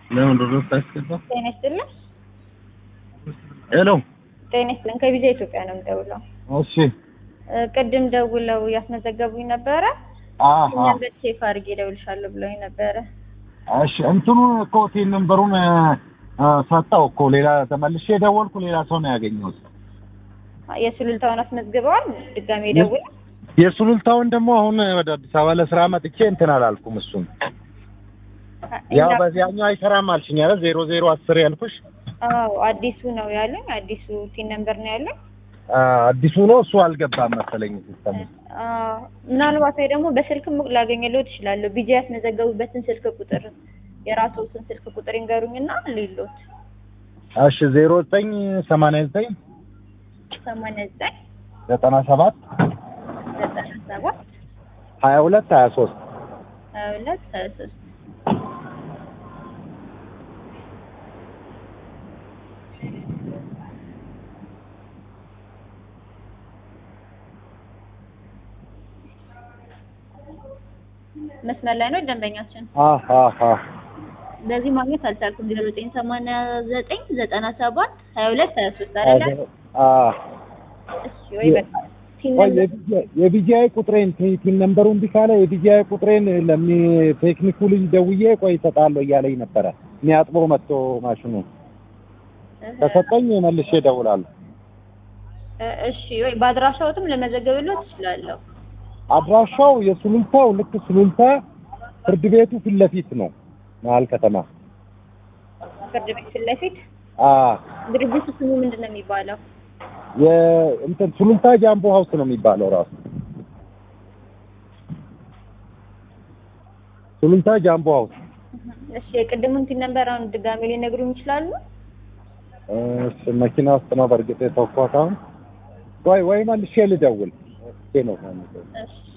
ለምን ድረስ ታስከባ? ጤና ይስጥልኝ። ሄሎ ጤና ይስጥልኝ። ከቪዛ ኢትዮጵያ ነው የምደውለው። እሺ ቅድም ደውለው ያስመዘገቡኝ ነበረ። አሃ ነበር ቼክ አድርጌ እደውልሻለሁ ብለውኝ ነበረ። እሺ እንትኑን እኮ ቲን ነምበሩን ሰጣው እኮ ሌላ ተመልሼ ደወልኩ ሌላ ሰው ነው ያገኘሁት። የሱሉልታውን አስመዝግበዋል ድጋሜ ደውል። የሱሉልታውን ደግሞ አሁን ወደ አዲስ አበባ ለስራ መጥቼ እንትን አላልኩም እሱን ያው በዚያኛው አይሰራም አልሽኝ አይደል 0010 ያልኩሽ? አዎ አዲሱ ነው ያለኝ። አዲሱ ቲን ነምበር ነው ያለኝ። አዲሱ ነው እሱ አልገባም መሰለኝ ሲስተም። ምናልባት ወይ ደግሞ በስልክም ላገኘለው ትችላለህ። ቢጂ ያስመዘገቡበትን ስልክ ቁጥር የራስዎትን ስልክ ቁጥር ይንገሩኝና ሌሎት። እሺ 0989 89 97 22 23 22 23 መስመር ላይ ነው ደንበኛችን። በዚህ ማግኘት አልቻልኩም። 0989 97 22 23 አይደል? እሺ ወይ በቃ የቢጂአይ ቁጥሬን ቲን ነምበሩን ቢካለ የቢጂአይ ቁጥሬን ቴክኒኩ ልጅ ደውዬ ቆይ እሰጣለሁ እያለኝ ነበረ። የሚያጥበው መጥቶ ማሽኑ ተሰጠኝ መልሼ እደውላለሁ። እሺ ወይ በአድራሻውም ለመዘገብለው ትችላለህ። አድራሻው የሱሉልታው ልክ ሱሉልታ ፍርድ ቤቱ ፊት ለፊት ነው መሀል ከተማ። ፍርድ ቤት ፊት ለፊት? ድርጅቱ ስሙ ምንድን ነው የሚባለው? እንትን ሱሉልታ ጃምቦ ሃውስ ነው የሚባለው ራሱ። ሱሉልታ ጃምቦ ሃውስ። እሺ የቅድሙን ቲን ነምበር አሁን ድጋሜ ሊነግሩኝ ይችላሉ? እሺ መኪና ውስጥ ነው በርግጥ የተወኳት አሁን። ወይ መልሼ ልደውል። ነው ማለት ነው። እሺ